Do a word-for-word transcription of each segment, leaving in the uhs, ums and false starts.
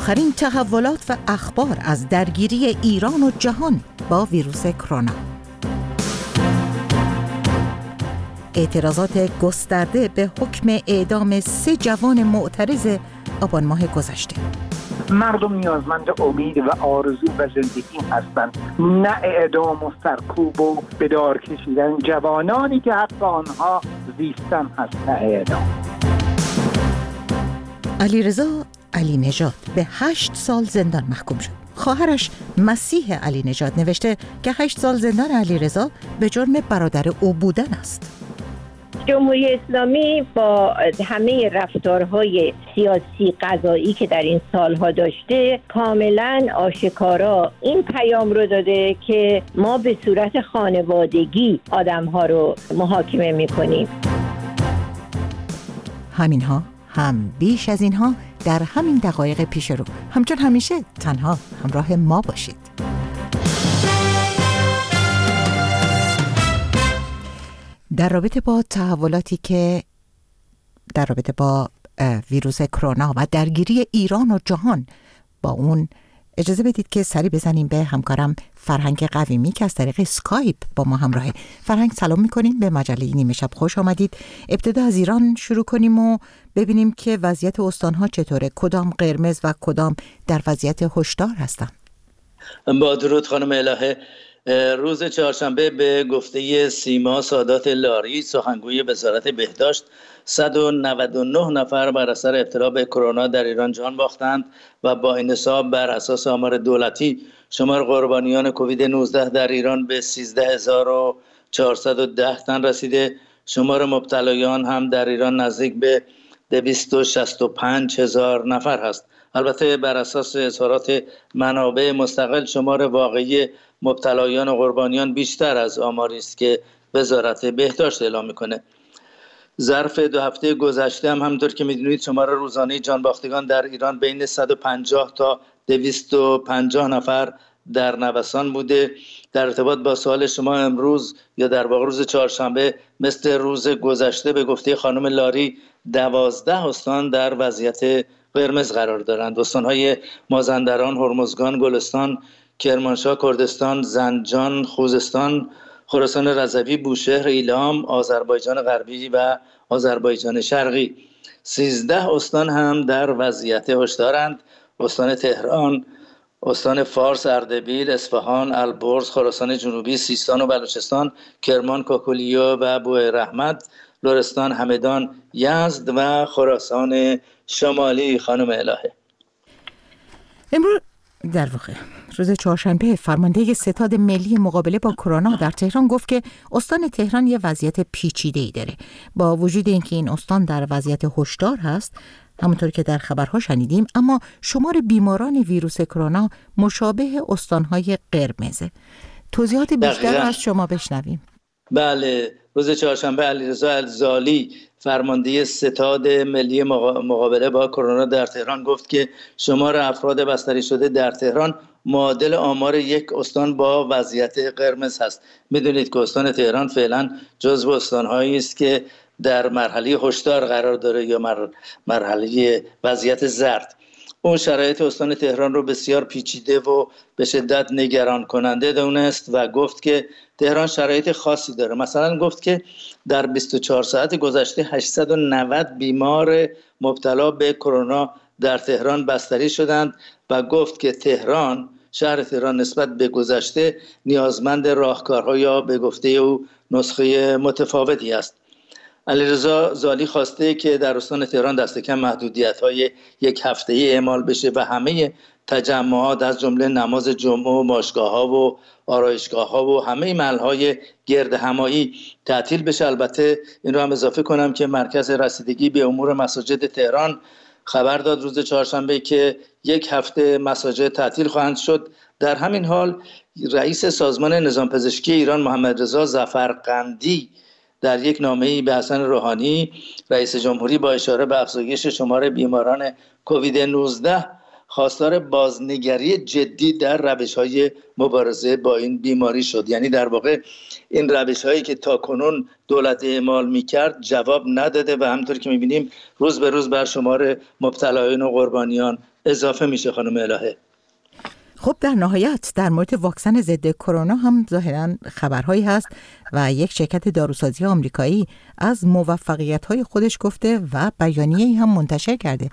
آخرین تحولات و اخبار از درگیری ایران و جهان با ویروس کرونا. اعتراضات گسترده به حکم اعدام سه جوان معترض آبان ماه گذشته. مردم نیازمند امید و آرزو و زندگی هستند، نه اعدام و سرکوب و به دار کشیدن جوانانی که حق آنها زیستن هست، نه اعدام. علیرضا علی نژاد به هشت سال زندان محکوم شد. خواهرش مسیح علی نژاد نوشته که هشت سال زندان علیرضا به جرم برادر او بودن است. جمهوری اسلامی با همه رفتارهای سیاسی قضایی که در این سالها داشته کاملا آشکارا این پیام رو داده که ما به صورت خانوادگی آدمها رو محاکمه میکنیم. همینها هم بیش از اینها در همین دقایق پیش رو. همچون همیشه تنها همراه ما باشید. در رابطه با تحولاتی که در رابطه با ویروس کرونا و درگیری ایران و جهان با اون، اجازه بدید که سری بزنیم به همکارم فرهنگ قویمی که از طریق اسکایپ با ما همراهه. فرهنگ سلام میکنیم به مجله نیمه شب، خوش آمدید. ابتدا از ایران شروع کنیم و ببینیم که وضعیت استانها چطوره، کدام قرمز و کدام در وضعیت هشدار هستن. با درود خانم الهه. روز چهارشنبه به گفته سیما سادات لاری سخنگوی وزارت بهداشت صد و نود و نه نفر بر اثر ابتلا به کرونا در ایران جان باختند و با این حساب بر اساس آمار دولتی شمار قربانیان کووید نوزده در ایران به سیزده هزار و چهارصد و ده تن رسیده. شمار مبتلایان هم در ایران نزدیک به دویست و شصت و پنج هزار نفر است. البته بر اساس اظهارات منابع مستقل شمار واقعی مبتلایان و قربانیان بیشتر از آماری است که وزارت بهداشت اعلام میکنه. ظرف دو هفته گذشته هم همونطور که میدونید شمار روزانه جانباختگان در ایران بین صد و پنجاه تا دویست و پنجاه نفر در نوسان بوده. در ارتباط با سوال شما امروز یا در واقع روز چهارشنبه مثل روز گذشته به گفته خانم لاری دوازده استان در وضعیت قرمز قرار دارند. استان‌های مازندران، هرمزگان، گلستان، کرمانشاه، کردستان، زنجان، خوزستان، خراسان رضوی، بوشهر، ایلام، آذربایجان غربی و آذربایجان شرقی. سیزده استان هم در وضعیت هشدارند. استان تهران، استان فارس، اردبیل، اصفهان، البرز، خراسان جنوبی، سیستان و بلوچستان، کرمان، کوکولیا و بوئرحمد، لرستان، همدان، یزد و خراسان شمالی. خانم الهه، امروز در واقع روز چهارشنبه فرمانده ستاد ملی مقابله با کرونا در تهران گفت که استان تهران یه وضعیت پیچیده‌ای داره. با وجود اینکه این استان در وضعیت هشدار هست همونطور که در خبرها شنیدیم، اما شمار بیماران ویروس کرونا مشابه استان‌های قرمزه. توضیحات بیشتر از شما بشنویم. بله، روز چهارشنبه علیرضا الزالی فرمانده ستاد ملی مقابله با کرونا در تهران گفت که شمار افراد بستری شده در تهران معادل آمار یک استان با وضعیت قرمز هست. میدونید که استان تهران فعلا جزو استان‌هایی است که در مرحله هشدار قرار داره یا مر... مرحله وضعیت زرد. اون شرایط استان تهران رو بسیار پیچیده و به شدت نگران کننده دونست و گفت که تهران شرایط خاصی داره. مثلا گفت که در بیست و چهار ساعت گذشته هشتصد و نود بیمار مبتلا به کرونا در تهران بستری شدند و گفت که تهران، شهر تهران نسبت به گذشته نیازمند راهکارها یا به گفته او نسخه متفاوتی است. علیرضا زالی خواسته که در استان تهران دست کم محدودیت‌های یک هفته‌ای اعمال بشه و همه تجمعات از جمله نماز جمعه و باشگاه‌ها و آرایشگاه‌ها و همه محل‌های گردهمایی تعطیل بشه. البته این رو هم اضافه کنم که مرکز رسیدگی به امور مساجد تهران خبر داد روز چهارشنبه که یک هفته مساجد تعطیل خواهند شد. در همین حال رئیس سازمان نظام پزشکی ایران محمد رضا ظفرقندی در یک نامه‌ای به حسن روحانی رئیس جمهوری با اشاره به افزایش شمار بیماران کووید نوزده خواستار بازنگری جدی در روش‌های مبارزه با این بیماری شد. یعنی در واقع این روش‌هایی که تاکنون دولت اعمال می‌کرد جواب نداده و همونطور که می‌بینیم روز به روز بر شمار مبتلایان و قربانیان اضافه میشه. خانم الهه، خب در نهایت در مورد واکسن ضد کرونا هم ظاهراً خبرهایی هست و یک شرکت داروسازی آمریکایی از موفقیت‌های خودش گفته و بیانیه‌ای هم منتشر کرده.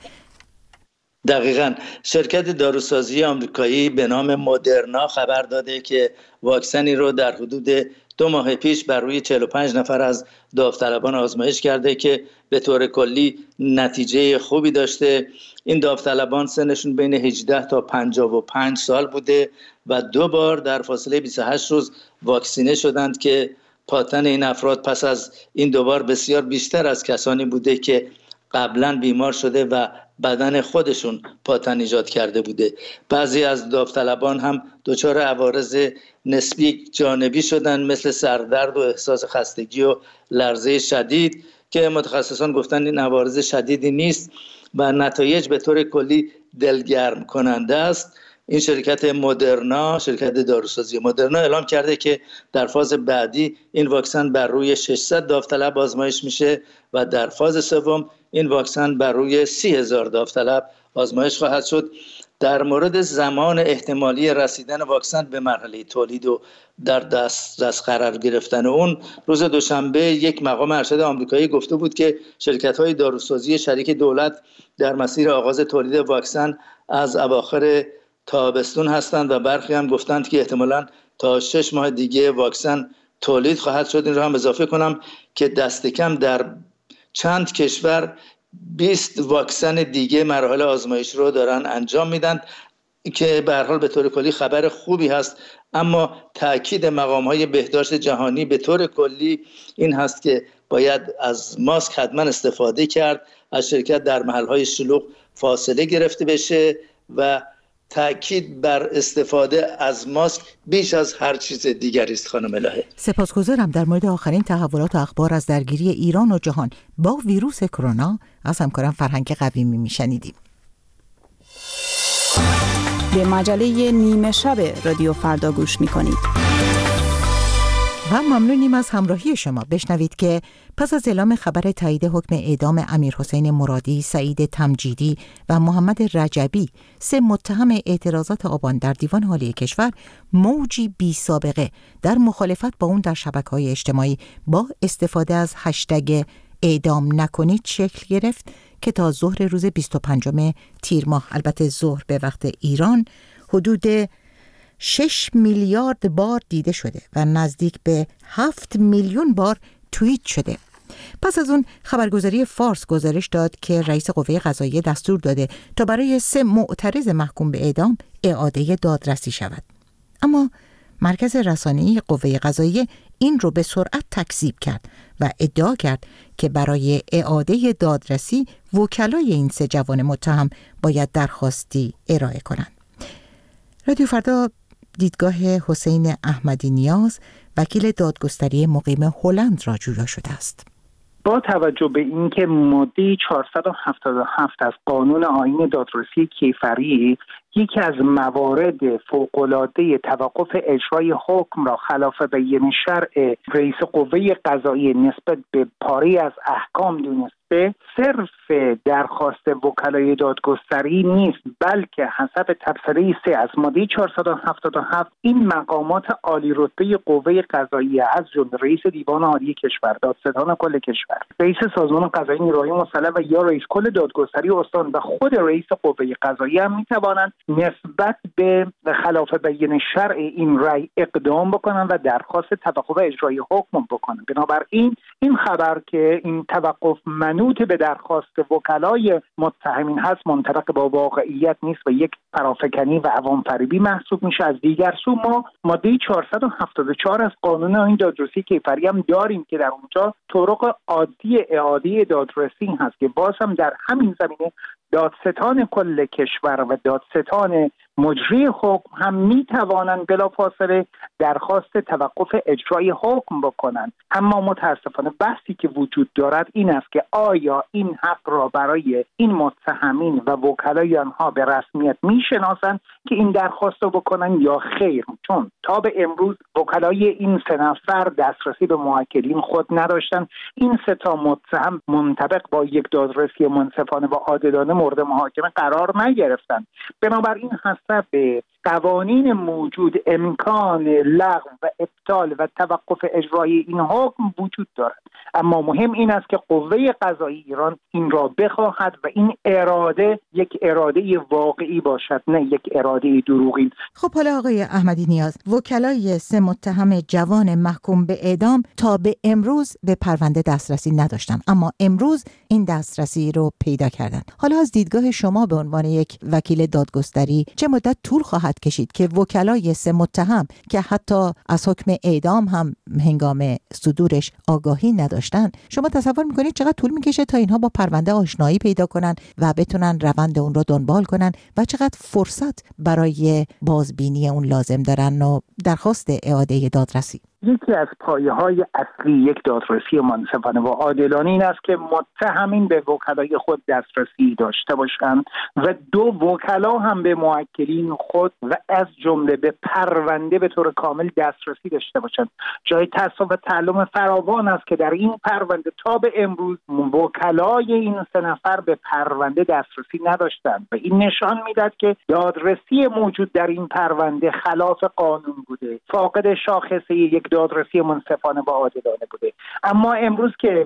دقیقاً شرکت داروسازی آمریکایی به نام مدرنا خبر داده که واکسنی رو در حدود دو ماه پیش بر روی چهل و پنج نفر از داوطلبان آزمایش کرده که به طور کلی نتیجه خوبی داشته. این داوطلبان سنشون بین هجده تا پنجاه و پنج سال بوده و دو بار در فاصله بیست و هشت روز واکسینه شدند که پاتن این افراد پس از این دوبار بسیار بیشتر از کسانی بوده که قبلا بیمار شده و بدن خودشون پاتن ایجاد کرده بوده. بعضی از داوطلبان هم دچار عوارض نسبی جانبی شدن مثل سردرد و احساس خستگی و لرزه شدید که متخصصان گفتن این عوارض شدیدی نیست و نتایج به طور کلی دلگرم کننده است. این شرکت مدرنا، شرکت داروسازی مدرنا اعلام کرده که در فاز بعدی این واکسن بر روی ششصد داوطلب آزمایش میشه و در فاز سوم این واکسن بر روی سی هزار داوطلب آزمایش خواهد شد. در مورد زمان احتمالی رسیدن واکسن به مرحله تولید و در دسترس قرار گرفتن اون، روز دوشنبه یک مقام ارشد آمریکایی گفته بود که شرکت‌های داروسازی شریک دولت در مسیر آغاز تولید واکسن از اواخر تابستون هستند و برخی هم گفتند که احتمالاً تا شش ماه دیگه واکسن تولید خواهد شد. این را هم اضافه کنم که دست کم در چند کشور بیست واکسن دیگه مراحل آزمایش رو دارن انجام میدن که به هر حال به طور کلی خبر خوبی هست. اما تاکید مقام‌های بهداشت جهانی به طور کلی این هست که باید از ماسک حتما استفاده کرد، از شرکت در محل‌های شلوغ فاصله گرفته بشه و تأکید بر استفاده از ماسک بیش از هر چیز دیگری است. خانم الهه، سپاسگزارم. در مورد آخرین تحولات و اخبار از درگیری ایران و جهان با ویروس کرونا از همکارم فرهنگ قویمی میشنیدیم. به مجله نیمه شب رادیو فردا گوش میکنید و ممنونیم از همراهی شما. بشنوید که پس از اعلام خبر تایید حکم اعدام امیرحسین مرادی، سعید تمجیدی و محمد رجبی، سه متهم اعتراضات آبان در دیوان عالی کشور، موجی بی سابقه در مخالفت با اون در شبکه‌های اجتماعی با استفاده از هشتگ اعدام نکنید شکل گرفت که تا ظهر روز بیست و پنجم تیر ماه، البته ظهر به وقت ایران، حدود شش میلیارد بار دیده شده و نزدیک به هفت میلیون بار توییت شده. پس از اون خبرگزاری فارس گزارش داد که رئیس قوه قضاییه دستور داده تا برای سه معترض محکوم به اعدام اعاده دادرسی شود. اما مرکز رسانه‌ای قوه قضاییه این رو به سرعت تکذیب کرد و ادعا کرد که برای اعاده دادرسی وکلای این سه جوان متهم باید درخواستی ارائه کنند. رادیو فردا دیدگاه حسین احمدی نیاز، وکیل دادگستری مقیم هلند را جویا شده است. با توجه به اینکه ماده چهارصد و هفتاد و هفت از قانون آیین دادرسی کیفری یکی از موارد فوق‌العاده توقف اجرای حکم را خلاف بیان شرع رئیس قوه قضاییه نسبت به پاره از احکام دونسته، صرف درخواست وکلای دادگستری نیست، بلکه حسب تبصره سه از ماده چهارصد و هفتاد و هفت این مقامات عالی رتبه قوه قضاییه از جمله رئیس دیوان عالی کشور، دادستان کل کشور، رئیس سازمان قضایی نیروهای مسلح و یا رئیس کل دادگستری استان و خود رئیس قوه قضاییه هم میتوانند نسبت به خلاف بیان شرع این رأی اقدام بکنن و درخواست توقف اجرای حکم بکنن. بنابراین این خبر که این توقف منوط به درخواست وکلای متهمین هست منطبق با واقعیت نیست و یک فرافکنی و عوام فریبی محسوب میشه. از دیگر سو ما ماده چهارصد و هفتاد و چهار از قانون آیین دادرسی کیفری هم داریم که در اونجا طرق عادی اعاده دادرسی هست که باز هم در همین زمینه دادستان کل کشور و دادستان مجری حکم هم میتوانند بلافاصله درخواست توقف اجرای حکم بکنند. اما متاسفانه بحثی که وجود دارد این است که آیا این حق را برای این متهمین و وکلای آنها به رسمیت میشناسند که این درخواست رو بکنن یا خیر، چون تا به امروز وکلای این سه نفر دسترسی به موکلین خود نداشتند. این سه تا متهم منطبق با یک دادرسی منصفانه و عادلانه مورد محاکمه قرار نگرفتند. بنابراین حسب قوانین موجود امکان لغو و ابطال و توقف اجرای این حکم وجود دارد، اما مهم این است که قوه قضایی ایران این را بخواهد و این اراده یک اراده واقعی باشد، نه یک اراده دروغین. خب حالا آقای احمدی نیاز، وکلای سه متهم جوان محکوم به اعدام تا به امروز به پرونده دسترسی نداشتن، اما امروز این دسترسی رو پیدا کردن. حالا از دیدگاه شما به عنوان یک وکیل دادگستری چه مدت طول خواهد کشید که وکلای سه متهم که حتی از حکم اعدام هم هنگام صدورش آگاهی نداشتن، شما تصور میکنید چقدر طول میکشه تا اینها با پرونده آشنایی پیدا کنن و بتونن روند اون رو دنبال کنن و چقدر فرصت برای بازبینی اون لازم دارن و درخواست اعاده دادرسی؟ یکی از پایه‌های اصلی یک دادرسی منصفانه و عادلانه این است که متهمین به وکلای خود دسترسی داشته باشند و دو وکلا هم به موکلین خود و از جمله به پرونده به طور کامل دسترسی داشته باشند. جای تأسف و تعلم فراوان است که در این پرونده تا به امروز وکلای این سه نفر به پرونده دسترسی نداشتند و این نشان میدهد که دادرسی موجود در این پرونده خلاف قانون بوده، فاقد شاخصه یک دادرسی منصفانه و عادلانه بوده. اما امروز که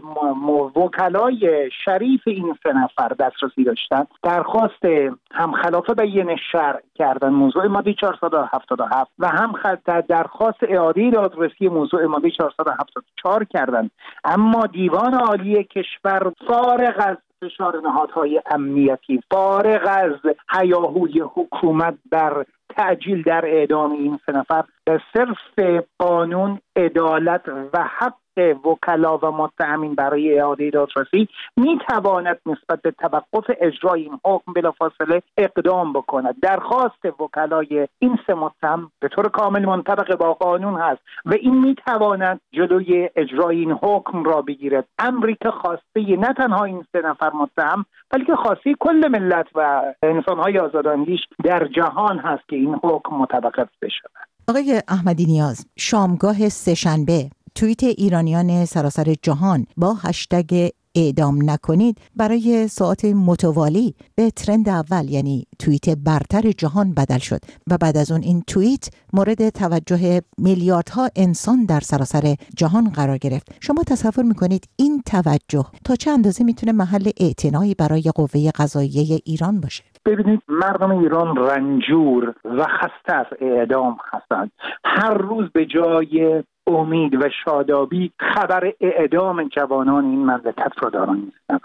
وکلای شریف این سه نفر دسترسی داشتن، درخواست هم خلاف بیان شرع کردن موضوع ماده چهارصد و هفتاد و هفت و هم درخواست اعاده دادرسی موضوع ماده چهارصد و هفتاد و چهار کردند، اما دیوان عالی کشور فارغ از فشار نهادهای امنیتی، فارغ از هیاهوی حکومت بر تعجیل در اعدام این سه نفر، به صرف قانون، عدالت و حق وکلا و متهمین برای اعاده دادرسی میتواند نسبت به توقف اجرای این حکم بلافاصله اقدام بکند. درخواست وکلای این سه متهم به طور کامل منطبق با قانون هست و این میتواند جلوی اجرای این حکم را بگیرد. امری که خواسته نه تنها این سه نفر متهم بلکه خواسته کل ملت و انسان‌های آزاداندیش در جهان هست که این حکم متوقف بشود. آقای احمدی نیاز، شامگاه سه‌شنبه توییت ایرانیان سراسر جهان با هشتگ اعدام نکنید برای ساعات متوالی به ترند اول، یعنی توییت برتر جهان بدل شد و بعد از اون این توییت مورد توجه میلیاردها انسان در سراسر جهان قرار گرفت. شما تصور میکنید این توجه تا چه اندازه میتونه محل اعتنایی برای قوه قضاییه ایران باشه؟ ببینید، مردم ایران رنجور و خسته از اعدام هستند. هر روز به جای امید و شادابی خبر اعدام جوانان این مملکت را دارن می‌شنوند.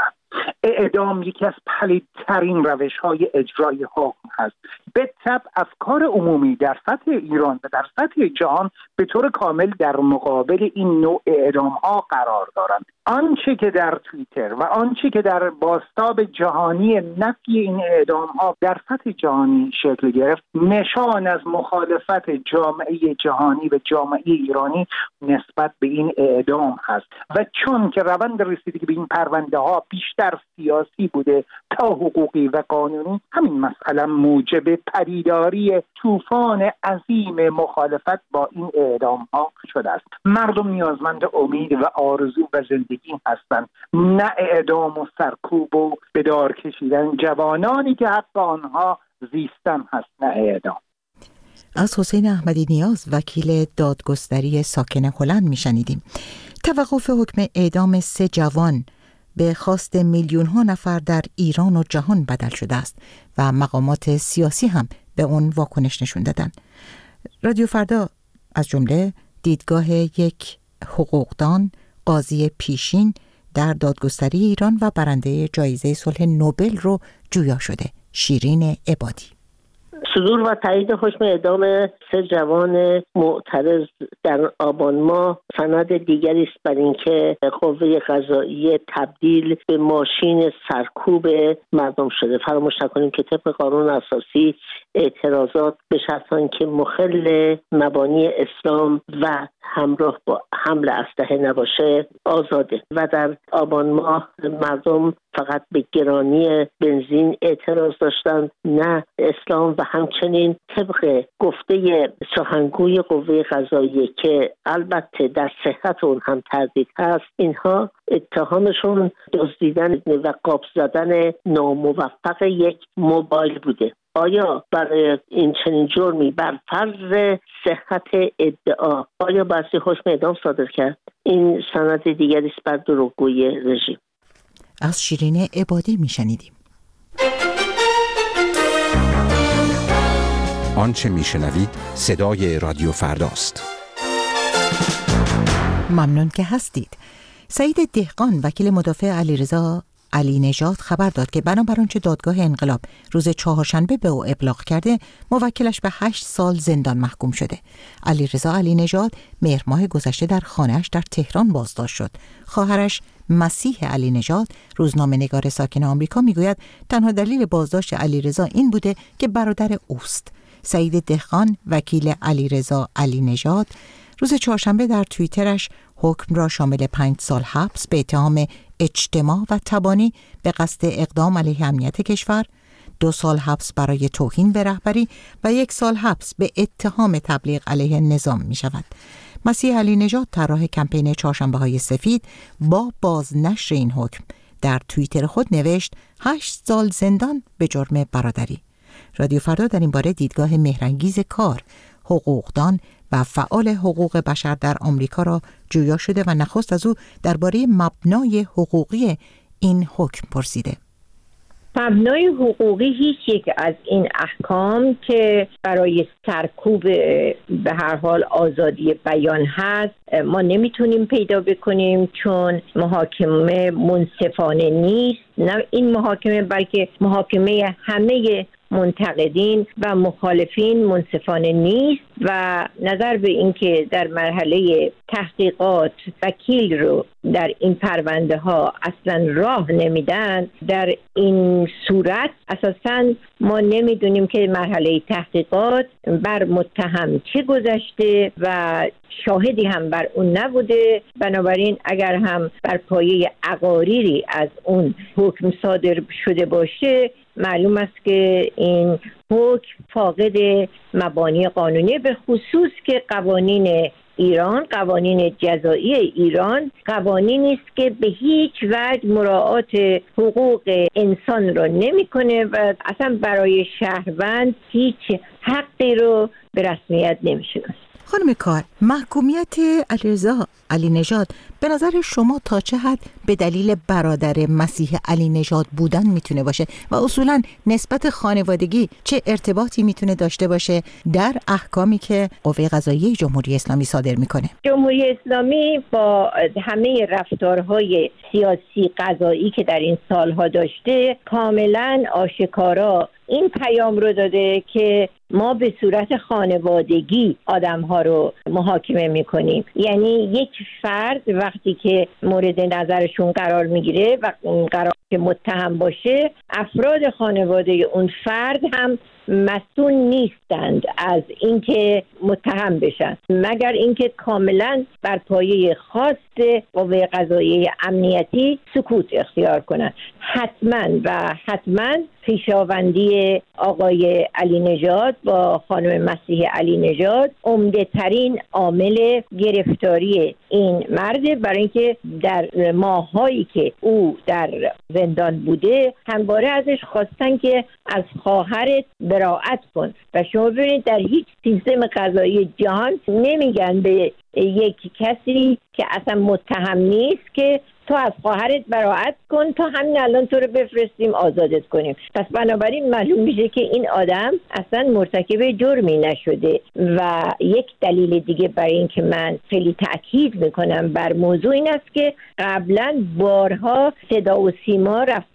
اعدام یکی از پلیدترین روش‌های اجرای حکم هست. به طبع افکار عمومی در سطح ایران و در سطح جهان به طور کامل در مقابل این نوع اعدام‌ها قرار دارند. آنچه که در توییتر و آنچه که در بازتاب جهانی نفی این اعدام‌ها در سطح جهانی شکل گرفت، نشان از مخالفت جامعه جهانی و جامعه ایرانی نسبت به این اعدام هست و چون که روند رسیدگی به این پرونده‌ها بیشتر سیاسی بوده تا حقوقی و قانونی، همین مسئله موجب پدیداری طوفان عظیم مخالفت با این اعدام‌ها شده است. مردم نیازمند امید و آرزو و زندگی هستند، نه اعدام و سرکوب و به دار کشیدن جوانانی که حق آنها زیستن هست، نه اعدام. از حسین احمدی نیاز، وکیل دادگستری ساکن هلند میشنیدیم. توقف حکم اعدام سه جوان به خواست میلیون ها نفر در ایران و جهان بدل شده است و مقامات سیاسی هم به اون واکنش نشون دادن. رادیو فردا از جمله دیدگاه یک حقوقدان، قاضی پیشین در دادگستری ایران و برنده جایزه صلح نوبل رو جویا شده، شیرین عبادی. صدور و تایید حکم اعدام سه جوان معترض در آبان ماه سند دیگری است بر اینکه قوه قضاییه تبدیل به ماشین سرکوب مردم شده. فراموش نکنیم که طبق قانون اساسی اعتراضات به شرط آنکه مخل مبانی اسلام و همراه با حمل اسلحه نباشه آزاده و در آبان ماه مردم فقط به گرانی بنزین اعتراض داشتند، نه اسلام. و همچنین طبق گفته سخنگوی قوه قضاییه که البته در صحت اون هم تردید هست، اینها اتهامشون دزدیدن و قاپ زدن ناموفق یک موبایل بوده. آیا برای این چنین جرمی بر فرض صحت ادعا آیا بسی حکم اعدام صادر کرد؟ این سند دیگری است بر دروغگویی رژیم. از شیرین عبادی میشنیدیم. آنچه میشنوید صدای رادیو فرداست. ممنون که هستید. سعید دهقان وکیل مدافع علیرضا علی نژاد خبر داد که بنابر آنچه دادگاه انقلاب روز چهارشنبه به او ابلاغ کرده، موکلش به هشت سال زندان محکوم شده. علیرضا علی نژاد مهر ماه گذشته در خانه‌اش در تهران بازداشت شد. خواهرش مسیح علی نژاد، روزنامه‌نگار ساکن آمریکا، میگوید تنها دلیل بازداشت علیرضا این بوده که برادر اوست. سعید دهقان وکیل علیرضا علی نژاد روز چهارشنبه در توییترش حکم را شامل پنج سال حبس به اتهام اجتماع و تبانی به قصد اقدام علیه امنیت کشور، دو سال حبس برای توهین به رهبری و یک سال حبس به اتهام تبلیغ علیه نظام می شود. مسیح علی نژاد طراح کمپین چهارشنبه های سفید با بازنشر این حکم در توییتر خود نوشت هشت سال زندان به جرم برادری. رادیو فردا در این باره دیدگاه مهرانگیز کار، حقوقدان و فعال حقوق بشر در آمریکا را جویا شده و نخست از او درباره مبنای حقوقی این حکم پرسیده. مبنای حقوقی هیچ یک از این احکام که برای سرکوب به هر حال آزادی بیان هست ما نمیتونیم پیدا بکنیم، چون محاکمه منصفانه نیست. نه این محاکمه بلکه محاکمه همه منتقدین و مخالفین منصفانه نیست و نظر به اینکه در مرحله تحقیقات وکیل رو در این پرونده ها اصلا راه نمیدن، در این صورت اساسا ما نمیدونیم که مرحله تحقیقات بر متهم چه گذشته و شاهدی هم بر اون نبوده. بنابراین اگر هم بر پایه عقاریری از اون حکم صادر شده باشه، معلوم است که این حکم فاقد مبانی قانونی، به خصوص که قوانین ایران، قوانین جزایی ایران قوانینی است که به هیچ وجه مراعات حقوق انسان را نمیکنه و اصلا برای شهروند هیچ حقی رو به رسمیت نمیشناسه. خانم کار، محکومیت علیرضا علی نژاد به نظر شما تا چه حد به دلیل برادر مسیح علی نژاد بودن میتونه باشه و اصولا نسبت خانوادگی چه ارتباطی میتونه داشته باشه در احکامی که قوه قضاییه جمهوری اسلامی صادر میکنه؟ جمهوری اسلامی با همه رفتارهای سیاسی قضایی که در این سالها داشته کاملا آشکارا این پیام رو داده که ما به صورت خانوادگی آدم‌ها رو محاکمه می‌کنیم. یعنی یک فرد وقتی که مورد نظرشون قرار می‌گیره و قرار که متهم باشه، افراد خانواده اون فرد هم مسئول نیستند از اینکه متهم بشن، مگر اینکه کاملا بر پایه خواست قوه قضاییه امنیتی سکوت اختیار کنند. حتما و حتما خویشاوندی آقای علی نژاد با خانم مسیح علی نژاد عمده ترین عامل گرفتاری این مرد، برای اینکه در ماهایی که او در زندان بوده همواره ازش خواستن که از خواهرت براءت کن و شما ببینید در هیچ سیستم قضایی جهان نمیگن به یک کسی که اصلا متهم نیست که تو از خواهرت براءت کن تا همین الان تو رو بفرستیم آزادت کنیم. پس بنابراین معلوم میشه که این آدم اصلا مرتکب جرمی نشده. و یک دلیل دیگه برای این که من خیلی تأکید میکنم بر موضوع این است که قبلا بارها صدا و سیما رفته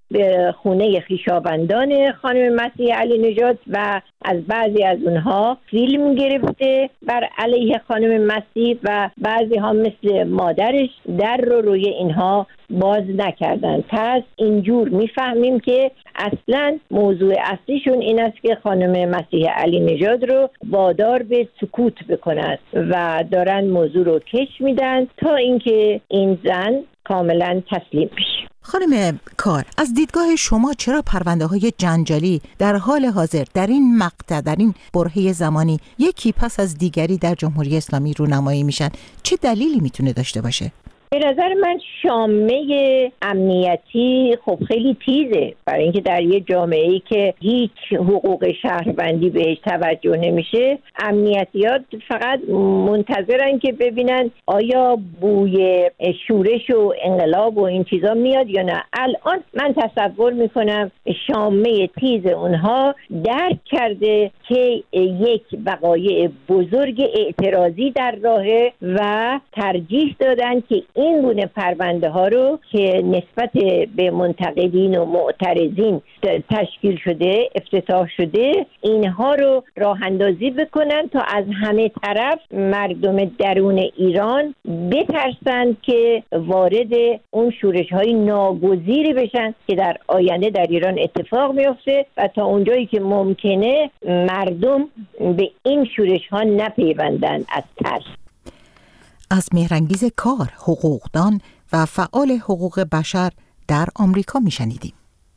به خونه خویشاوندان خانم مسیح علی نژاد و از بعضی از اونها فیلم گرفته بر علیه خانم مسیح و بعضی ها مثل مادرش در رو روی اینها باز نکردن. پس اینجور میفهمیم که اصلا موضوع اصلیشون این است که خانم مسیح علی نژاد رو وادار به سکوت بکنند و دارن موضوع رو کش میدن تا اینکه این زن کاملا تسلیم بشه. خانم کار، از دیدگاه شما چرا پرونده های جنجالی در حال حاضر در این مقطع، در این برهه زمانی یکی پس از دیگری در جمهوری اسلامی رونمایی میشن؟ چه دلیلی میتونه داشته باشه؟ به نظر من شامه امنیتی خب خیلی تیزه، برای اینکه در یه جامعه‌ای که هیچ حقوق شهروندی بهش توجه نمیشه، امنیتیات فقط منتظرن که ببینن آیا بوی شورش و انقلاب و این چیزا میاد یا نه. الان من تصور میکنم شامه تیز اونها درک کرده که یک وقایع بزرگ اعتراضی در راهه و ترجیح دادن که این گونه پرونده ها رو که نسبت به منتقدین و معترضین تشکیل شده، افتتاح شده، اینها رو راه اندازی بکنن تا از همه طرف مردم درون ایران بترسن که وارد اون شورش های ناگزیری بشن که در آینده در ایران اتفاق میفته و تا اونجایی که ممکنه مردم به این شورش ها نپیوندن از ترس. از مهرانگیز کار، حقوقدان و فعال حقوق بشر در آمریکا میشنیدیم.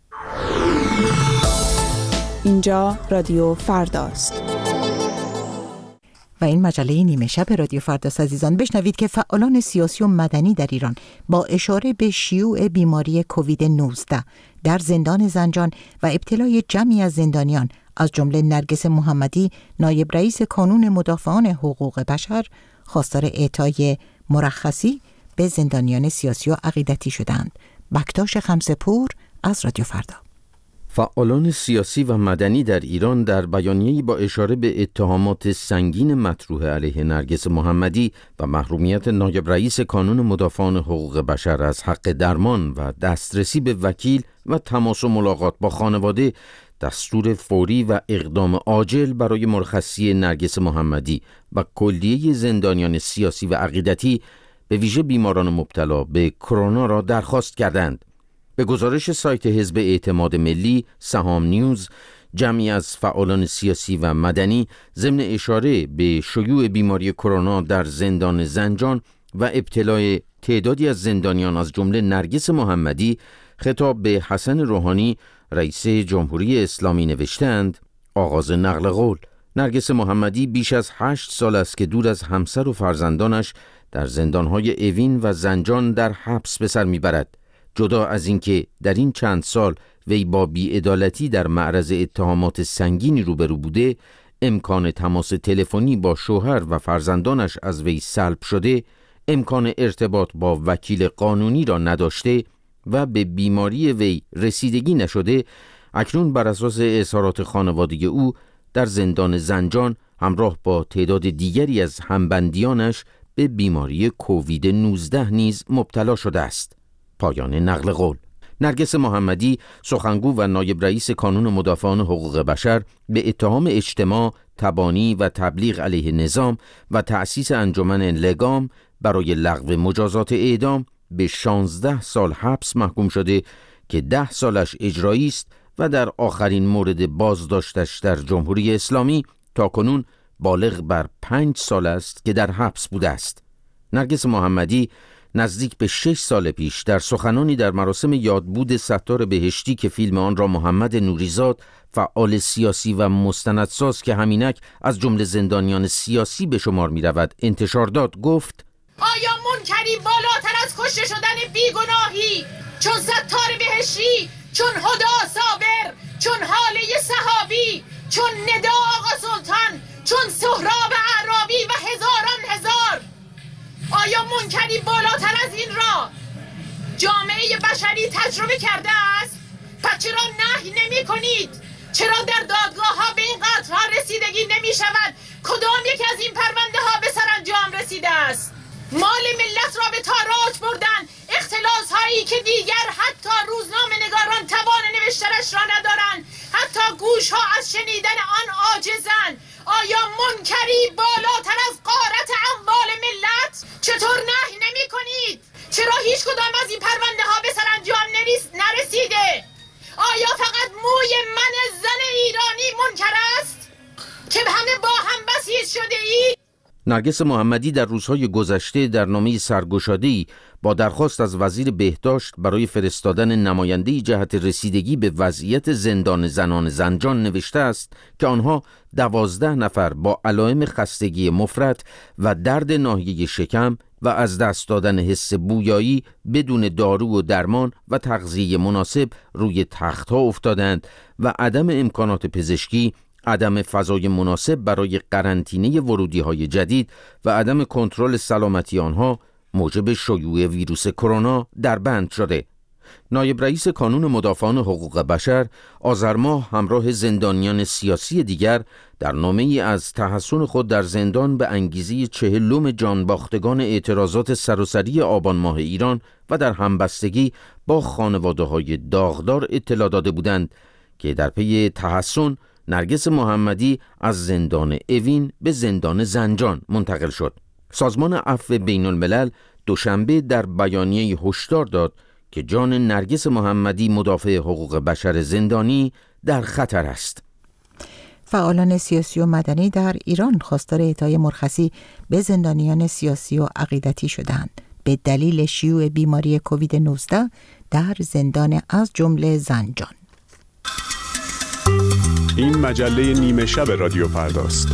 اینجا رادیو فرداست و این مجله نیمه شب رادیو فرداست. عزیزان، بشنوید که فعالان سیاسی و مدنی در ایران با اشاره به شیوع بیماری کووید نوزده در زندان زنجان و ابتلای جمعی از زندانیان از جمله نرگس محمدی، نایب رئیس کانون مدافعان حقوق بشر، خواستار اعطای مرخصی به زندانیان سیاسی و عقیدتی شدند. بکتاش خمسه‌پور از رادیو فردا. فعالان سیاسی و مدنی در ایران در بیانیه‌ای با اشاره به اتهامات سنگین مطروح علیه نرگس محمدی و محرومیت نایب رئیس کانون مدافعان حقوق بشر از حق درمان و دسترسی به وکیل و تماس و ملاقات با خانواده، دستور فوری و اقدام عاجل برای مرخصی نرگس محمدی و کلیه زندانیان سیاسی و عقیدتی به ویژه بیماران مبتلا به کرونا را درخواست کردند. به گزارش سایت حزب اعتماد ملی سهام نیوز، جمعی از فعالان سیاسی و مدنی ضمن اشاره به شیوع بیماری کرونا در زندان زنجان و ابتلای تعدادی از زندانیان از جمله نرگس محمدی خطاب به حسن روحانی رئیس جمهوری اسلامی نوشتند: آغاز نقل قول. نرگس محمدی بیش از هشت سال است که دور از همسر و فرزندانش در زندانهای اوین و زنجان در حبس به سر میبرد. جدا از اینکه در این چند سال وی با بی‌عدالتی در معرض اتهامات سنگینی روبرو بوده، امکان تماس تلفنی با شوهر و فرزندانش از وی سلب شده، امکان ارتباط با وکیل قانونی را نداشته و به بیماری وی رسیدگی نشده، اکنون بر اساس اظهارات خانواده او در زندان زنجان همراه با تعداد دیگری از همبندیانش به بیماری کووید نوزده نیز مبتلا شده است. پایان نقل قول. نرگس محمدی، سخنگو و نایب رئیس کانون مدافعان حقوق بشر، به اتهام اجتماع، تبانی و تبلیغ علیه نظام و تأسیس انجمن لگام برای لغو مجازات اعدام به شانزده سال حبس محکوم شده که ده سالش اجرایی است و در آخرین مورد بازداشتش در جمهوری اسلامی تاکنون بالغ بر پنج سال است که در حبس بوده است. نرگس محمدی نزدیک به شش سال پیش در سخنانی در مراسم یادبود ستار بهشتی که فیلم آن را محمد نوریزاد، فعال سیاسی و مستندساز که همینک از جمله زندانیان سیاسی به شمار می رود، انتشار داد، گفت: آیا منکری بالاتر از کشته شدن بیگناهی چون ستار بهشتی، چون هدا صابر، چون حاله صحابی، چون ندا آقا سلطان، چون سهراب اعرابی و هزاران هزار، آیا منکری بالاتر از این را جامعه بشری تجربه کرده است؟ پس چرا نهی نمی کنید؟ چرا در دادگاه ها به این قطعها رسیدگی نمی شود؟ کدام یک از این پرونده ها به سرانجام رسیده است؟ مال ملت را به تاراج بردن، اختلاس هایی که دیگر حتی روزنامه نگاران نوشتنش را ندارند، حتی گوش ها از شنیدن آن عاجزند. آیا منکری بالاتر از غارت اموال ملت؟ چطور نهی نمی کنید؟ چرا هیچ کدام از این پرونده ها به سرانجام نرسیده؟ آیا فقط موی من زن ایرانی منکر است که همه با هم بسیج شده ای؟ نرگس محمدی در روزهای گذشته در نامه سرگشاده‌ای با درخواست از وزیر بهداشت برای فرستادن نماینده‌ای جهت رسیدگی به وضعیت زندان زنان زنجان نوشته است که آنها دوازده نفر با علائم خستگی مفرط و درد ناحیه شکم و از دست دادن حس بویایی بدون دارو و درمان و تغذیه مناسب روی تخت‌ها افتادند و عدم امکانات پزشکی، عدم فضای مناسب برای قرنطینه ورودی‌های جدید و عدم کنترل سلامتی آنها موجب شیوع ویروس کرونا در بند شده. نایب رئیس کانون مدافعان حقوق بشر آذر ماه همراه زندانیان سیاسی دیگر در نامه‌ای از تحسن خود در زندان به انگیزه چهلم جانباختگان اعتراضات سراسری آبان ماه ایران و در همبستگی با خانواده‌های داغدار اطلاع داده بودند که در پی تحسن نرگس محمدی از زندان اوین به زندان زنجان منتقل شد. سازمان عفو بین الملل دوشنبه در بیانیه هشدار داد که جان نرگس محمدی مدافع حقوق بشر زندانی در خطر است. فعالان سیاسی و مدنی در ایران خواستار اعطای مرخصی به زندانیان سیاسی و عقیدتی شدند به دلیل شیوع بیماری کووید نوزده در زندان از جمله زنجان. این مجله نیمه شب رادیو فرداست.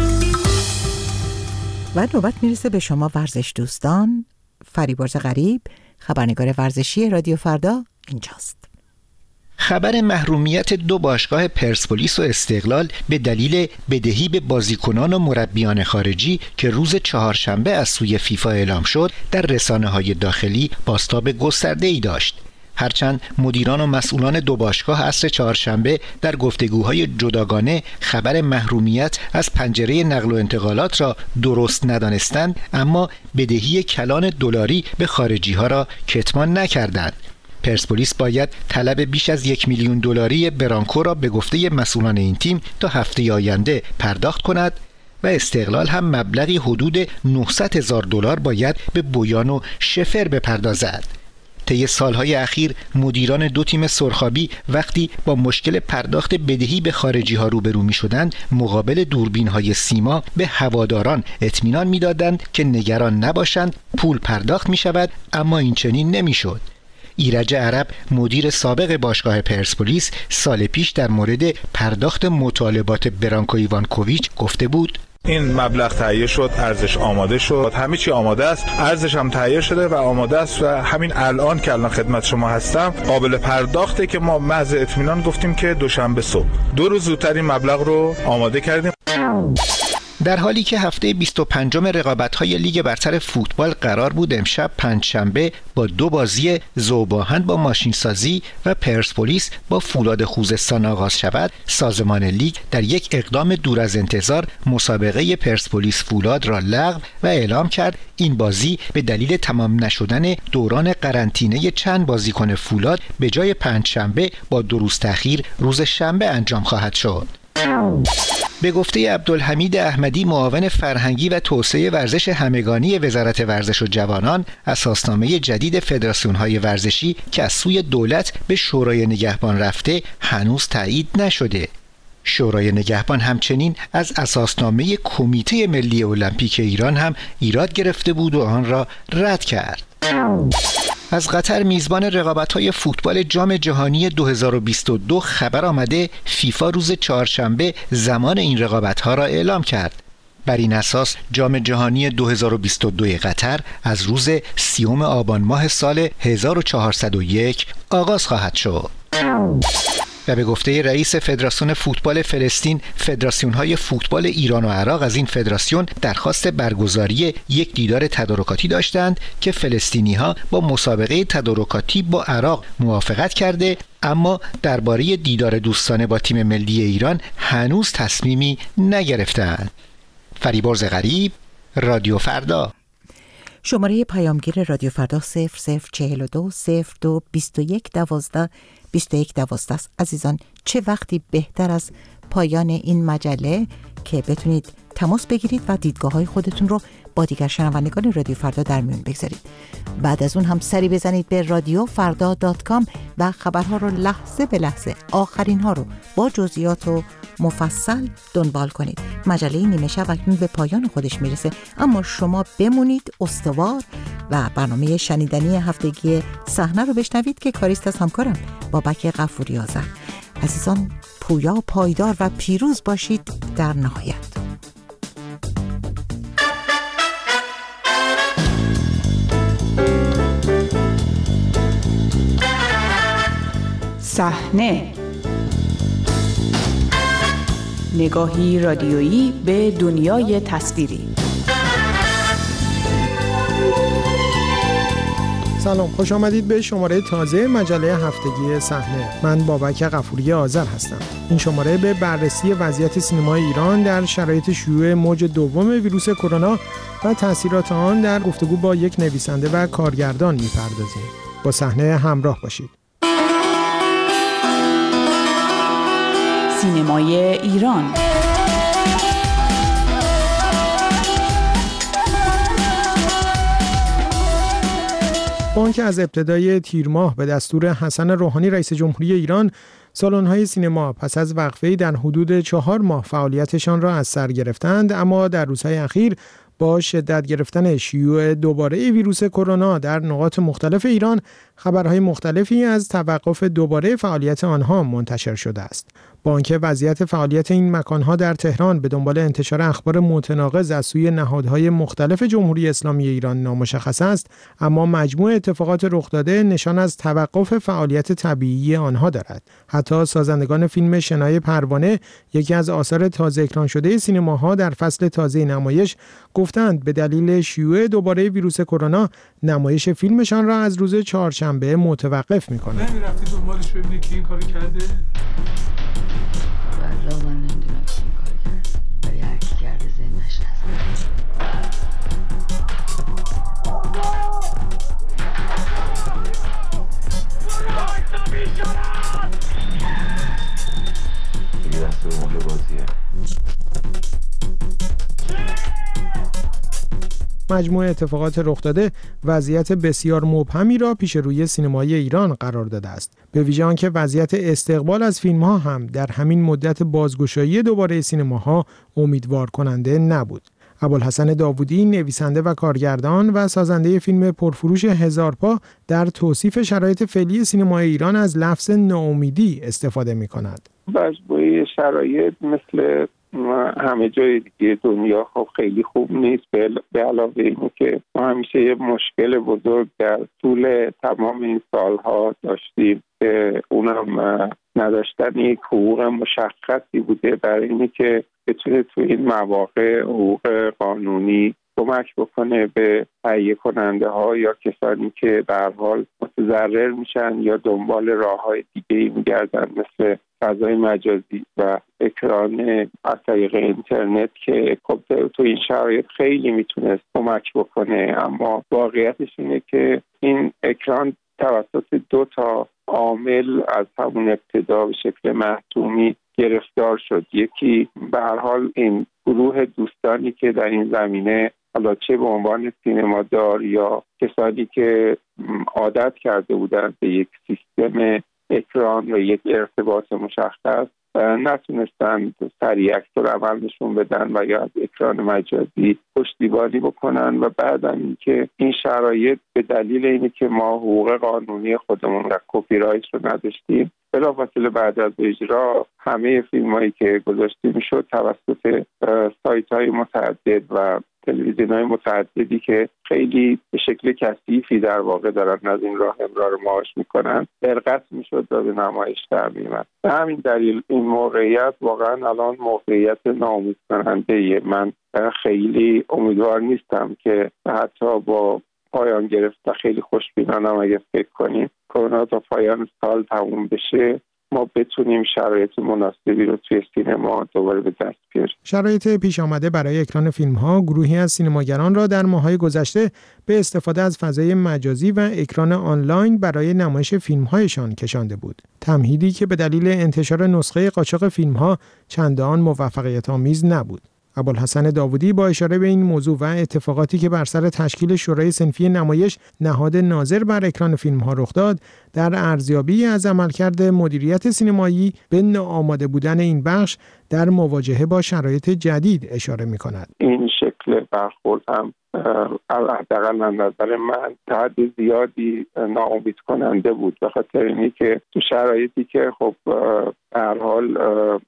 و نوبت میرسه به شما ورزش دوستان. فریبرز غریب، خبرنگار ورزشی رادیو فردا، اینجاست. خبر محرومیت دو باشگاه پرسپولیس و استقلال به دلیل بدهی به بازیکنان و مربیان خارجی که روز چهارشنبه از سوی فیفا اعلام شد در رسانه‌های داخلی بازتاب گسترده‌ای داشت. هرچند مدیران و مسئولان دو باشگاه عصر چهارشنبه در گفتگوهای جداگانه خبر محرومیت از پنجره نقل و انتقالات را درست ندانستند، اما بدهی کلان دلاری به خارجی ها را کتمان نکردند. پرسپولیس باید طلب بیش از یک میلیون دلاری برانکو را به گفته مسئولان این تیم تا هفته آینده پرداخت کند و استقلال هم مبلغی حدود نهصد هزار دلار باید به بویان و شفر بپردازد. طی سالهای اخیر مدیران دو تیم سرخابی وقتی با مشکل پرداخت بدهی به خارجی ها روبرو می شدند مقابل دوربین های سیما به هواداران اطمینان می دادند که نگران نباشند، پول پرداخت می شود، اما این چنین نمی شد. ایرج عرب مدیر سابق باشگاه پرسپولیس سال پیش در مورد پرداخت مطالبات برانکو ایوانکوویچ گفته بود: این مبلغ تهیه شد، ارزش آماده شد، همه چی آماده است، ارزش هم تهیه شده و آماده است و همین الان که الان خدمت شما هستم قابل پرداخته که ما محض اطمینان گفتیم که دوشنبه صبح دو روز زودتر این مبلغ رو آماده کردیم. در حالی که هفته بیست و پنجم رقابت‌های لیگ برتر فوتبال قرار بود امشب پنجشنبه با دو بازی ذوب‌آهن با ماشینسازی و پرسپولیس با فولاد خوزستان آغاز شود، سازمان لیگ در یک اقدام دور از انتظار مسابقه پرسپولیس فولاد را لغو و اعلام کرد این بازی به دلیل تمام نشدن دوران قرنطینه چند بازیکن فولاد به جای پنجشنبه با دو روز تأخیر روز شنبه انجام خواهد شد. به گفته عبدالحمید احمدی معاون فرهنگی و توسعه ورزش همگانی وزارت ورزش و جوانان، اساسنامه جدید فدراسیون‌های ورزشی که از سوی دولت به شورای نگهبان رفته هنوز تایید نشده. شورای نگهبان همچنین از اساسنامه کمیته ملی المپیک ایران هم ایراد گرفته بود و آن را رد کرد. از قطر میزبان رقابت‌های فوتبال جام جهانی دو هزار و بیست و دو خبر آمده فیفا روز چهارشنبه زمان این رقابت‌ها را اعلام کرد. بر این اساس جام جهانی دو هزار و بیست و دو قطر از روز سیوم آبان ماه سال هزار و چهارصد و یک آغاز خواهد شد. و به گفته رئیس فدراسیون فوتبال فلسطین، فدراسیون‌های فوتبال ایران و عراق از این فدراسیون درخواست برگزاری یک دیدار تدارکاتی داشتند که فلسطینی‌ها با مسابقه تدارکاتی با عراق موافقت کرده، اما درباره دیدار دوستانه با تیم ملی ایران هنوز تصمیمی نگرفتند. فریبرز غریب، رادیو فردا. شماره پیامگیر رادیو فردا صفر صفر چهل و دو صفر دو بیست و یک دوازده بیست و یک دوازده است. عزیزان، چه وقتی بهتر از پایان این مجله که بتونید تماس بگیرید و دیدگاه های خودتون رو با دیگر شنوندگان رادیو فردا در میون بگذارید. بعد از اون هم سری بزنید به رادیو فردا دات کام و خبرها رو لحظه به لحظه، آخرین ها رو با جزئیات و مفصل دنبال کنید. مجله نیمه شب اکنون به پایان خودش میرسه، اما شما بمونید استوار و برنامه شنیدنی هفتگی صحنه رو بشنوید که کاریست از همکارم بابک غفوری آذر. عزیزان، پویا و پایدار و پیروز باشید. در نهایت صحنه، نگاهی رادیویی به دنیای تصویری. سلام، خوش آمدید به شماره تازه مجله هفتگی صحنه. من بابک غفوری آذر هستم. این شماره به بررسی وضعیت سینمای ایران در شرایط شیوع موج دوم ویروس کرونا و تأثیرات آن در گفتگو با یک نویسنده و کارگردان می‌پردازیم. با صحنه همراه باشید. سینمای ایران. با آنکه از ابتدای تیر ماه به دستور حسن روحانی رئیس جمهوری ایران سالن‌های سینما پس از وقفه‌ای در حدود چهار ماه فعالیتشان را از سر گرفتند، اما در روزهای اخیر با شدت گرفتن شیوع دوباره ویروس کرونا در نقاط مختلف ایران خبرهای مختلفی از توقف دوباره فعالیت آنها منتشر شده است. با آنکه وضعیت فعالیت این مکانها در تهران به دنبال انتشار اخبار متناقض از سوی نهادهای مختلف جمهوری اسلامی ایران نامشخص است، اما مجموع اتفاقات رخ داده نشان از توقف فعالیت طبیعی آنها دارد. حتی سازندگان فیلم شنای پروانه، یکی از آثار تازه اکران شده سینماها در فصل تازه نمایش، گفتند به دلیل شیوع دوباره ویروس کرونا نمایش فیلمشان را از روز چهارشنبه متوقف می‌کنند. نمی‌رفتی دنبالش ببینی که این کارو کرده؟ والله من نمیدونم که این کار کرد، ولی هر کی کرده ذمه‌اش هست. دیگه دست به مال بازیه. مجموع اتفاقات رخ داده وضعیت بسیار مبهمی را پیش روی سینمای ایران قرار داده است، به ویژه آنکه وضعیت استقبال از فیلم‌ها هم در همین مدت بازگشایی دوباره سینماها امیدوار کننده نبود. ابوالحسن داوودی، نویسنده و کارگردان و سازنده فیلم پرفروش هزار پا، در توصیف شرایط فعلی سینمای ایران از لفظ ناامیدی استفاده می‌کند. مجموعه شرایط مثل همه جای دیگه دنیا خب خیلی خوب نیست، به علاوه اینه که ما همیشه یه مشکل بزرگ در طول تمام این سالها داشتیم که اونم نداشتن یک حقوق مشخصی بوده برای اینه که بتونه تو این مواقع حقوق قانونی کمک بکنه به تهیه کننده ها یا کسانی که به هر حال متضرر میشن یا دنبال راههای دیگه‌ای میگردن، مثل فضای مجازی و اکران از طریق اینترنت که خب تو این شرایط خیلی میتونست کمک بکنه. اما واقعیتش اینه که این اکران توسط دو تا عامل از همون ابتدا به شکل محتومی گرفتار شد. یکی به هر حال این گروه دوستانی که در این زمینه حالا چه به عنوان سینمادار یا کسانی که عادت کرده بودند به یک سیستم اکران و یک ارتباط مشخص نتونستند سریع عکس‌العمل نشون بدن و یا از اکران مجازی پشتیبانی بکنن و بعداً اینکه این شرایط به دلیل اینه که ما حقوق قانونی خودمون و کپی رایت رو نداشتیم، بلافاصله بعد از اجرا همه فیلمایی که گذاشته میشد توسط سایت‌های متعدد و تلویزیون‌های متعددی که خیلی به شکل کثیفی در واقع دارن از این راه امرار معاش میکنن برقص میشد و به نمایش در میومد. به همین دلیل این موقعیت واقعا الان موقعیت ناامید کننده. من خیلی امیدوار نیستم که حتی با پایان گرفت و خیلی خوشبینانم اگه فکر کنیم کرونا تا پایان سال تموم بشه ما بتونیم شرایط مناسبی رو توی سینما دوباره به دست بیاریم. شرایط پیش آمده برای اکران فیلم‌ها گروهی از سینماگران را در ماه‌های گذشته به استفاده از فضای مجازی و اکران آنلاین برای نمایش فیلم‌هایشان کشانده بود. تمهیدی که به دلیل انتشار نسخه قاچاق فیلم‌ها چندان موفقیت‌آمیز نبود. ابوالحسن داوودی با اشاره به این موضوع و اتفاقاتی که بر سر تشکیل شورای صنفی نمایش نهاد ناظر بر اکران فیلم‌ها رخ داد، در ارزیابی از عملکرد مدیریت سینمایی به ناآماده بودن این بخش در مواجهه با شرایط جدید اشاره می‌کند. این شکل برخورد هم حداقل از نظر من تا حد زیادی ناامید کننده بود، به خاطر اینی که تو شرایطی که خب به هر حال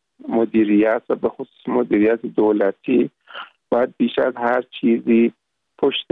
مدیریت و به خصوص مدیریت دولتی باید بیش از هر چیزی پشت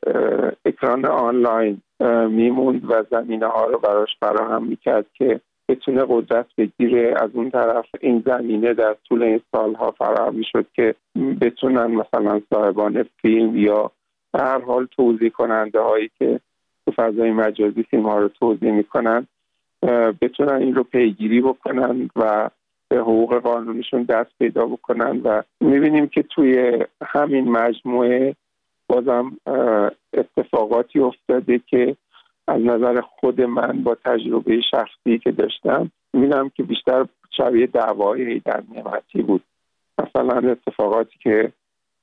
اکران آنلاین میموند و زمینه ها رو براش فراهم میکرد که بتونه قدرت بگیره. از اون طرف این زمینه در طول این سالها فراهم میشد که بتونن مثلا صاحبان فیلم یا به هر حال توزیع کننده هایی که تو فضای مجازی فیلم ها رو توزیع میکنن بتونن این رو پیگیری بکنن و به حقوق قانونیشون دست پیدا بکنن. و میبینیم که توی همین مجموعه بازم اتفاقاتی افتاده که از نظر خود من با تجربه شخصی که داشتم میبینم که بیشتر شبیه دعوای در نعمتی بود. مثلا اتفاقاتی که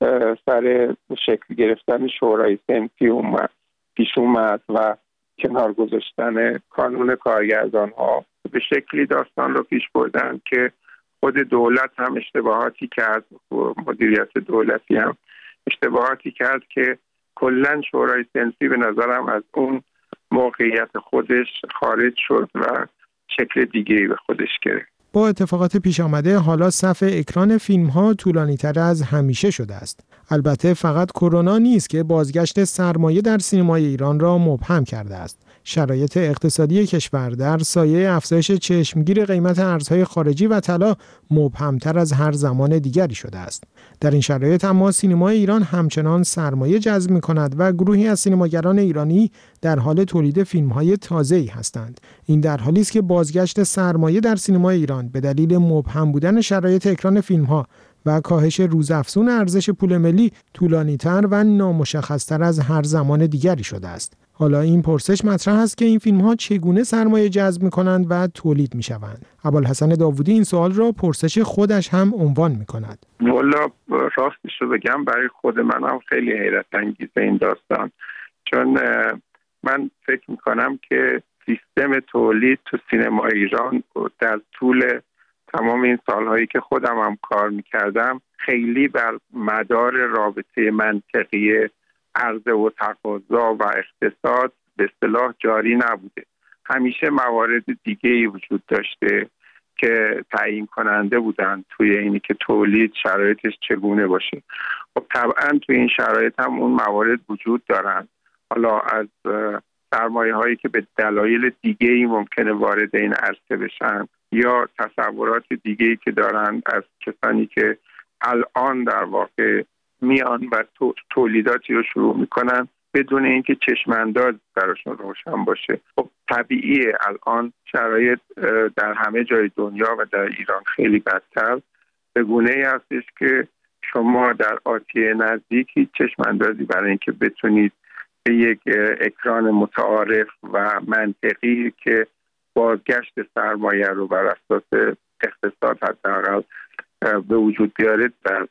سر شکل گرفتن شورای صنفی اومد پیش اومد و کنار گذاشتن کانون کارگردان ها به شکلی داستان رو پیش بردن که خود دولت هم اشتباهاتی کرد، مدیریت دولتی هم اشتباهاتی کرد که کلن شورای صنفی به نظرم از اون موقعیت خودش خارج شد و شکل دیگه‌ای به خودش گرفت. با اتفاقات پیش آمده حالا صف اکران فیلم‌ها طولانی‌تر از همیشه شده است. البته فقط کرونا نیست که بازگشت سرمایه در سینمای ایران را مبهم کرده است. شرایط اقتصادی کشور در سایه افزایش چشمگیر قیمت ارزهای خارجی و طلا مبهمتر از هر زمان دیگری شده است. در این شرایط اما سینمای ایران همچنان سرمایه جذب می‌کند و گروهی از سینماگران ایرانی در حال تولید فیلم‌های تازه‌ای هستند. این در حالی است که بازگشت سرمایه در سینمای ایران به دلیل مبهم بودن شرایط اکران فیلم‌ها و کاهش روزافزون ارزش پول ملی طولانی‌تر و نامشخص‌تر از هر زمان دیگری شده است. حالا این پرسش مطرح است که این فیلم‌ها چگونه سرمایه جذب می‌کنند و تولید می‌شوند. ابوالحسن داوودی این سوال را پرسش خودش هم عنوان می‌کند. والا راستش رو بگم برای خود منم خیلی حیرت انگیزه این داستان، چون من فکر می‌کنم که سیستم تولید تو سینما ایران در طول تمام این سال‌هایی که خودم هم کار می‌کردم خیلی بر مدار رابطه منطقی عرضه و تقاضا و اقتصاد به اصطلاح جاری نبوده. همیشه موارد دیگه‌ای وجود داشته که تعیین کننده بودن توی اینی که تولید شرایطش چگونه باشه. خب طبعا توی این شرایط هم اون موارد وجود دارن، حالا از سرمایه هایی که به دلایل دیگه‌ای ممکنه وارد این عرصه بشن یا تصورات دیگه‌ای که دارن از کسانی که الان در واقع میان و تولیداتی رو شروع میکنن بدون اینکه چشمانداز براشون روشن باشه. خب طبیعیه الان شرایط در همه جای دنیا و در ایران خیلی بدتر به گونه‌ای هستش که شما در آتی نزدیک هیچ چشماندازی برای اینکه بتونید به یک اکران متعارف و منطقی که بازگشت سرمایه رو بر اساس اقتصاد حداقل به وجود بیارید در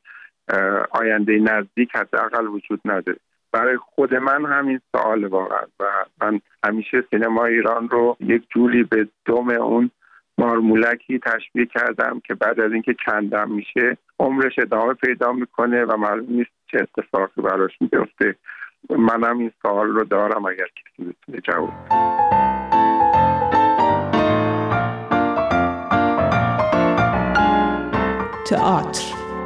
آینده نزدیک حداقل وجود نداره. برای خود من همین سوال واقعا و من همیشه سینما ایران رو یک جوری به دم اون مارمولکی تشبیه کردم که بعد از اینکه چندم میشه عمرش ادامه پیدا میکنه و معلوم نیست چه اتفاقی براش میفته. منم این سوال رو دارم اگر کسی بتونه جواب تئاتر.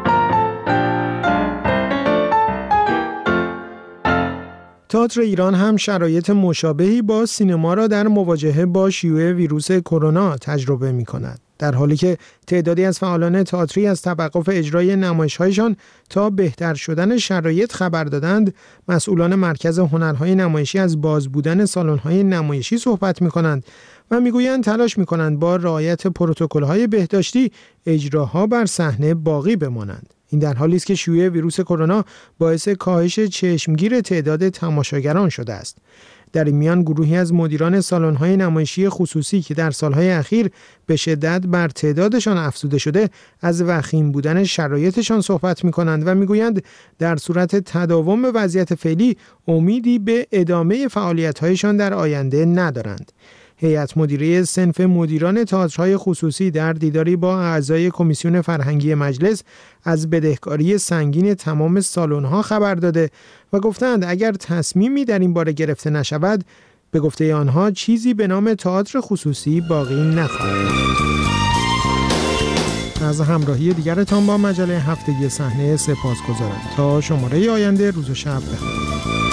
تئاتر ایران هم شرایط مشابهی با سینما را در مواجهه با شیوع ویروس کرونا تجربه می کند. در حالی که تعدادی از فعالان تئاتری از توقف اجرای نمایش‌هایشان تا بهتر شدن شرایط خبر دادند، مسئولان مرکز هنرهای نمایشی از باز بودن سالن‌های نمایشی صحبت می‌کنند و میگویند تلاش میکنند با رعایت پروتکل‌های بهداشتی اجراها بر صحنه باقی بمانند. این در حالی است که شیوع ویروس کرونا باعث کاهش چشمگیر تعداد تماشاگران شده است. در این میان گروهی از مدیران سالن‌های نمایشی خصوصی که در سالهای اخیر به شدت بر تعدادشان افزوده شده، از وخیم بودن شرایطشان صحبت می‌کنند و می‌گویند در صورت تداوم وضعیت فعلی امیدی به ادامه فعالیت‌هایشان در آینده ندارند. هیئت مدیره صنف مدیران تئاترهای خصوصی در دیداری با اعضای کمیسیون فرهنگی مجلس از بدهکاری سنگین تمام سالن‌ها خبر داده و گفتند اگر تصمیمی در این باره گرفته نشود، به گفته آنها چیزی به نام تئاتر خصوصی باقی نخواهد ماند. از همراهی دیگرتان با مجله هفتگی صحنه سپاسگزارم. تا شماره آینده، روز و شب بخیر.